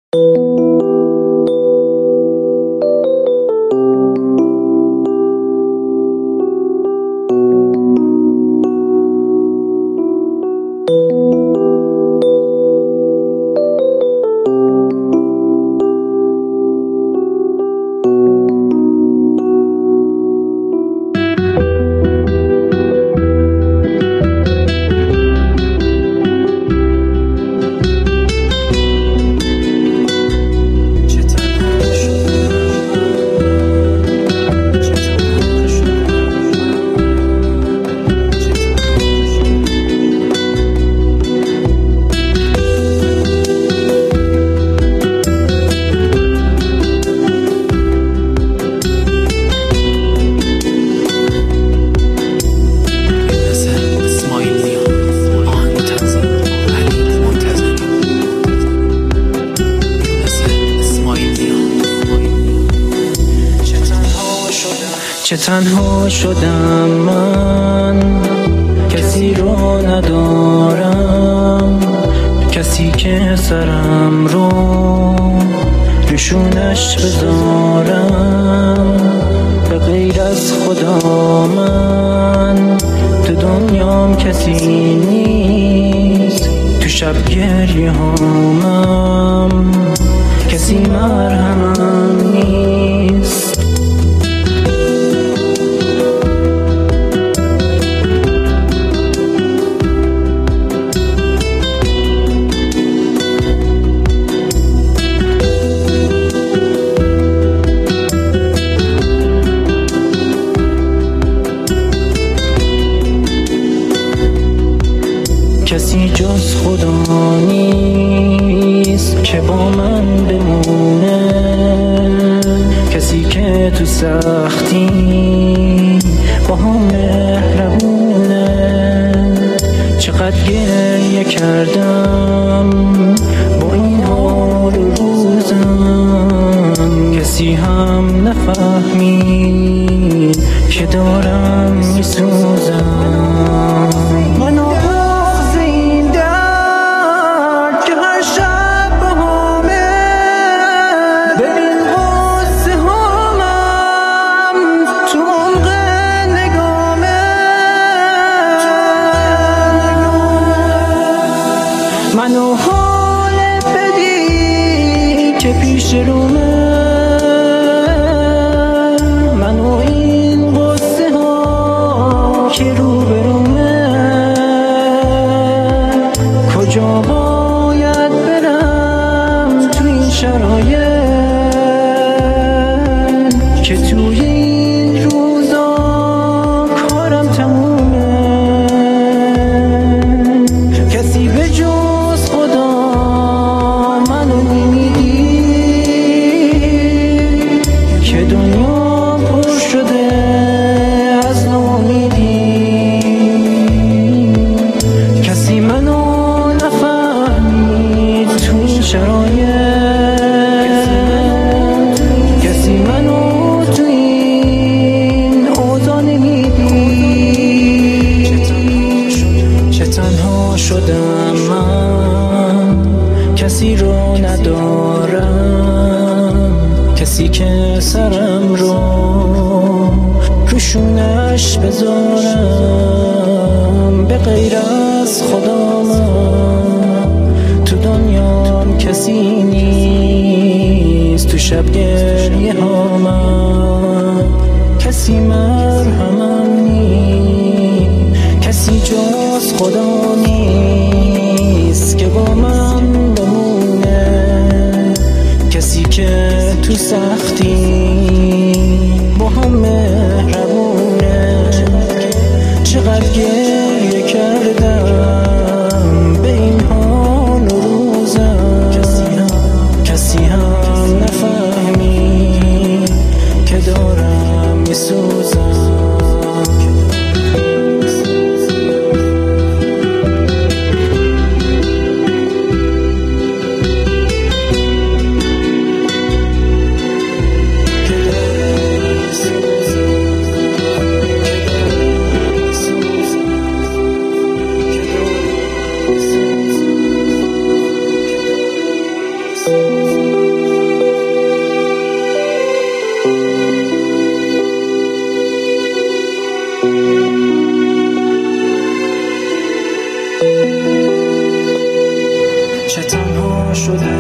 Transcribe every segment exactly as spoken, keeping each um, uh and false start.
چه تنها شدم من، کسی رو ندارم، کسی که سرم رو روشونش بذارم. به غیر از خدا من تو دنیام کسی نیست، تو شب گریه هامم کسی مرهمم نیست. کسی جز خدا نیست که با من بمونه، کسی که تو سختی با هم مهربونه. چقدر گریه کردم با این حال و روزم، کسی هم نفهمید که دارم میسوزم. منو حال بدی که پیش رومه، منو این غصه ها که رو برومه. کجا باید برم تو این شرایط که توی این روزا کارم تمومه. کسی به جو که دنیا پر شده از ناامیدی، کسی منو نفهمید تو این شرایط، کسی منو تو این اوضاع نمیدید. چه تنها شدم من، کسی رو ندارم، کسی که سرم رو روشونش بذارم. به غیر از خدا من تو دنیام کسی نیست، تو شب گریه ها من کسی مرهمم نیست. کسی جز خدا نیست که با من بمونه، کسی که تو سختی با هم مهربونه. چقدر گریه کردم به این حال و روزم، کسی هم نفهمی که دارم میسوزم.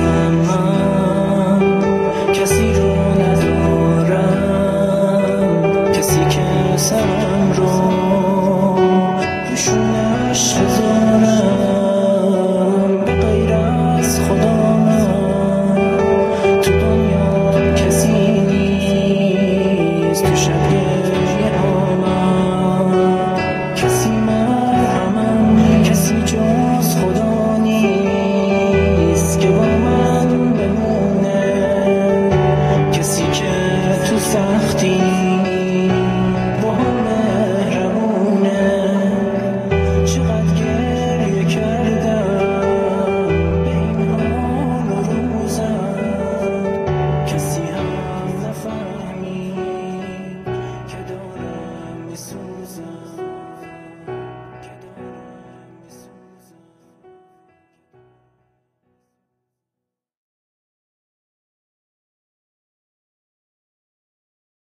من